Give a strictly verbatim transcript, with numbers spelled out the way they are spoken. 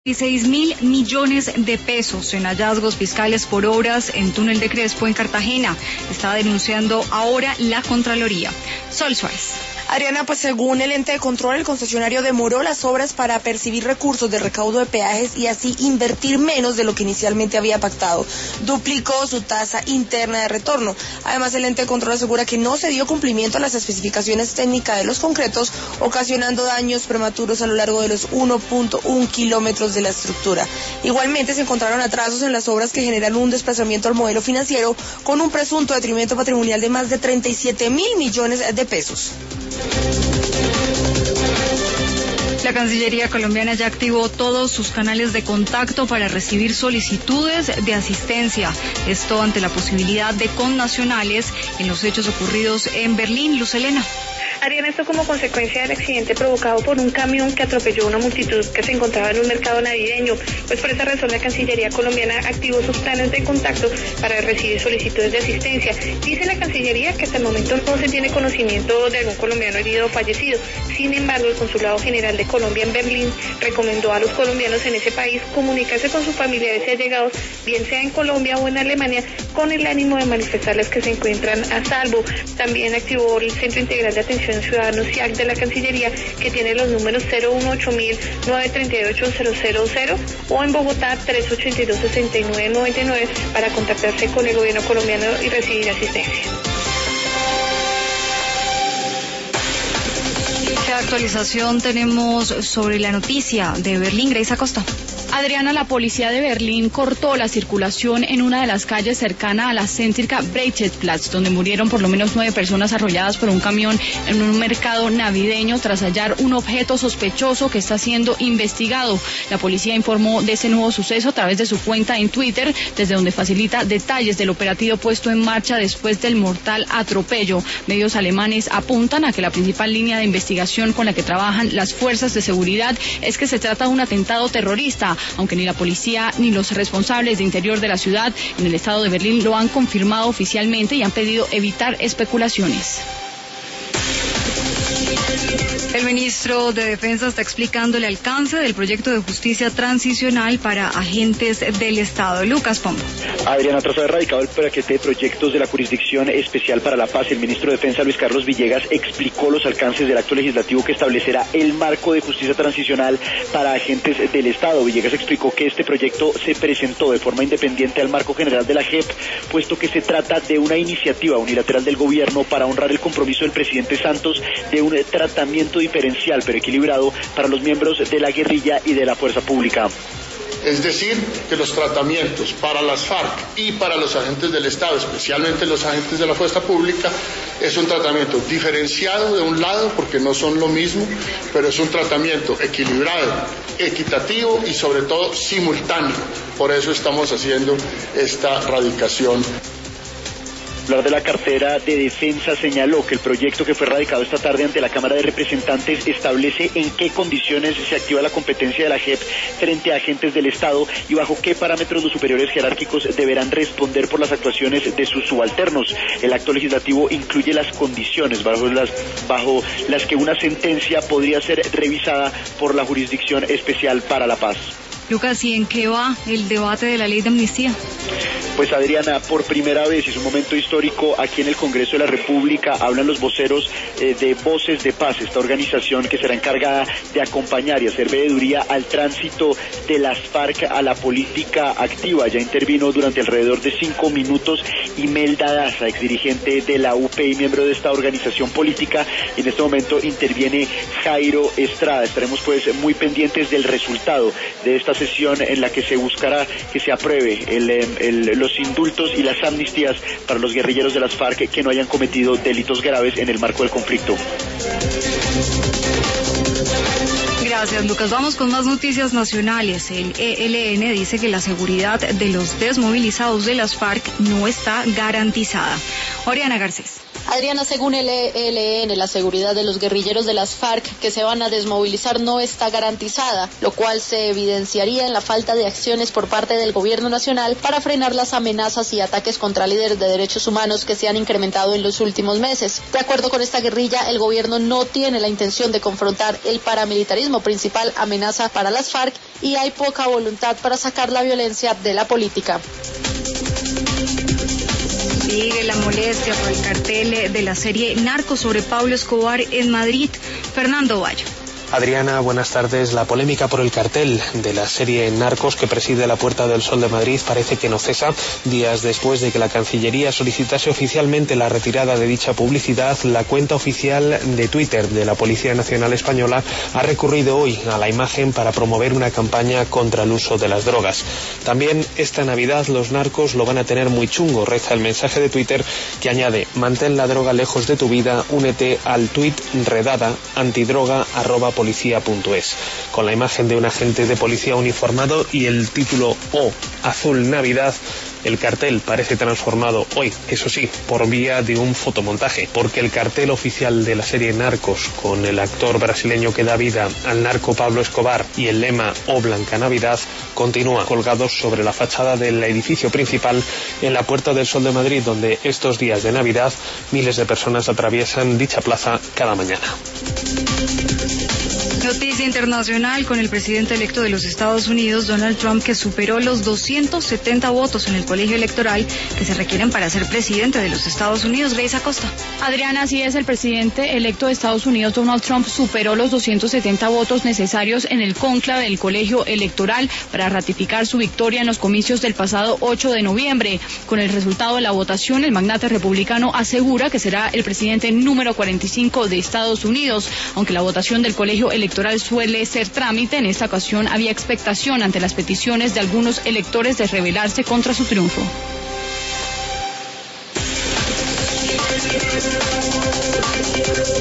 dieciséis mil millones de pesos en hallazgos fiscales por obras en Túnel de Crespo en Cartagena. Está denunciando ahora la Contraloría. Sol Suárez. Adriana, pues según el ente de control, el concesionario demoró las obras para percibir recursos de recaudo de peajes y así invertir menos de lo que inicialmente había pactado. Duplicó su tasa interna de retorno. Además, el ente de control asegura que no se dio cumplimiento a las especificaciones técnicas de los concretos, ocasionando daños prematuros a lo largo de los uno punto uno kilómetros de la estructura. Igualmente, se encontraron atrasos en las obras que generan un desplazamiento al modelo financiero con un presunto detrimento patrimonial de más de treinta y siete mil millones de pesos. La Cancillería colombiana ya activó todos sus canales de contacto para recibir solicitudes de asistencia. Esto ante la posibilidad de connacionales en los hechos ocurridos en Berlín. Luz Helena. Harían esto como consecuencia del accidente provocado por un camión que atropelló a una multitud que se encontraba en un mercado navideño. Pues por esa razón la Cancillería colombiana activó sus planes de contacto para recibir solicitudes de asistencia. Dice la Cancillería que hasta el momento no se tiene conocimiento de algún colombiano herido o fallecido. Sin embargo, el Consulado General de Colombia en Berlín recomendó a los colombianos en ese país comunicarse con sus familiares y allegados, bien sea en Colombia o en Alemania, con el ánimo de manifestarles que se encuentran a salvo. También activó el Centro Integral de Atención Ciudadanos C I A C de la Cancillería, que tiene los números cero uno ocho mil nueve tres ocho cero cero cero o en Bogotá tres ocho dos seis nueve nueve nueve para contactarse con el gobierno colombiano y recibir asistencia. ¿Qué actualización tenemos sobre la noticia de Berlín? Grace Acosta. Adriana, la policía de Berlín cortó la circulación en una de las calles cercana a la céntrica Breitscheidplatz, donde murieron por lo menos nueve personas arrolladas por un camión en un mercado navideño tras hallar un objeto sospechoso que está siendo investigado. La policía informó de ese nuevo suceso a través de su cuenta en Twitter, desde donde facilita detalles del operativo puesto en marcha después del mortal atropello. Medios alemanes apuntan a que la principal línea de investigación con la que trabajan las fuerzas de seguridad es que se trata de un atentado terrorista, aunque ni la policía ni los responsables de interior de la ciudad en el estado de Berlín lo han confirmado oficialmente y han pedido evitar especulaciones. El ministro de Defensa está explicando el alcance del proyecto de justicia transicional para agentes del Estado. Lucas Pombo. Adriana, tras haber radicado el paquete de proyectos de la Jurisdicción Especial para la Paz, el ministro de Defensa, Luis Carlos Villegas, explicó los alcances del acto legislativo que establecerá el marco de justicia transicional para agentes del Estado. Villegas explicó que este proyecto se presentó de forma independiente al marco general de la J E P, puesto que se trata de una iniciativa unilateral del gobierno para honrar el compromiso del presidente Santos de un tratamiento diferencial pero equilibrado para los miembros de la guerrilla y de la fuerza pública. Es decir, que los tratamientos para las FARC y para los agentes del Estado, especialmente los agentes de la fuerza pública, es un tratamiento diferenciado de un lado, porque no son lo mismo, pero es un tratamiento equilibrado, equitativo y sobre todo simultáneo. Por eso estamos haciendo esta radicación. Hablar de la cartera de defensa señaló que el proyecto que fue radicado esta tarde ante la Cámara de Representantes establece en qué condiciones se activa la competencia de la J E P frente a agentes del Estado y bajo qué parámetros los superiores jerárquicos deberán responder por las actuaciones de sus subalternos. El acto legislativo incluye las condiciones bajo las, bajo las que una sentencia podría ser revisada por la Jurisdicción Especial para la Paz. Lucas, ¿y en qué va el debate de la ley de amnistía? Pues Adriana, por primera vez, es un momento histórico, aquí en el Congreso de la República hablan los voceros eh, de Voces de Paz, esta organización que será encargada de acompañar y hacer veeduría al tránsito de las FARC a la política activa. Ya intervino durante alrededor de cinco minutos Imelda Daza, exdirigente de la U P y miembro de esta organización política, y en este momento interviene Jairo Estrada. Estaremos pues muy pendientes del resultado de esta sesión en la que se buscará que se apruebe el, el, los indultos y las amnistías para los guerrilleros de las FARC que no hayan cometido delitos graves en el marco del conflicto. Gracias, Lucas. Vamos con más noticias nacionales. El E L N dice que la seguridad de los desmovilizados de las FARC no está garantizada. Oriana Garcés. Adriana, según el E L N, la seguridad de los guerrilleros de las FARC que se van a desmovilizar no está garantizada, lo cual se evidenciaría en la falta de acciones por parte del gobierno nacional para frenar las amenazas y ataques contra líderes de derechos humanos que se han incrementado en los últimos meses. De acuerdo con esta guerrilla, el gobierno no tiene la intención de confrontar el paramilitarismo, principal amenaza para las FARC, y hay poca voluntad para sacar la violencia de la política. Sigue la molestia por el cartel de la serie Narcos sobre Pablo Escobar en Madrid. Fernando Bayo. Adriana, buenas tardes. La polémica por el cartel de la serie Narcos que preside la Puerta del Sol de Madrid parece que no cesa días después de que la Cancillería solicitase oficialmente la retirada de dicha publicidad. La cuenta oficial de Twitter de la Policía Nacional Española ha recurrido hoy a la imagen para promover una campaña contra el uso de las drogas. También esta Navidad los narcos lo van a tener muy chungo, reza el mensaje de Twitter que añade: mantén la droga lejos de tu vida, únete al tuit redada antidroga arroba policía punto es, con la imagen de un agente de policía uniformado y el título O Azul Navidad. El cartel parece transformado hoy, eso sí, por vía de un fotomontaje, porque el cartel oficial de la serie Narcos, con el actor brasileño que da vida al narco Pablo Escobar y el lema O Blanca Navidad, continúa colgados sobre la fachada del edificio principal en la Puerta del Sol de Madrid, donde estos días de Navidad miles de personas atraviesan dicha plaza cada mañana. Noticia internacional con el presidente electo de los Estados Unidos, Donald Trump, que superó los doscientos setenta votos en el colegio electoral que se requieren para ser presidente de los Estados Unidos. Grace Acosta. Adriana, así es, el presidente electo de Estados Unidos, Donald Trump, superó los doscientos setenta votos necesarios en el cónclave del colegio electoral para ratificar su victoria en los comicios del pasado ocho de noviembre. Con el resultado de la votación, el magnate republicano asegura que será el presidente número cuarenta y cinco de Estados Unidos. Aunque la votación del colegio electoral suele ser trámite, en esta ocasión había expectación ante las peticiones de algunos electores de rebelarse contra su triunfo.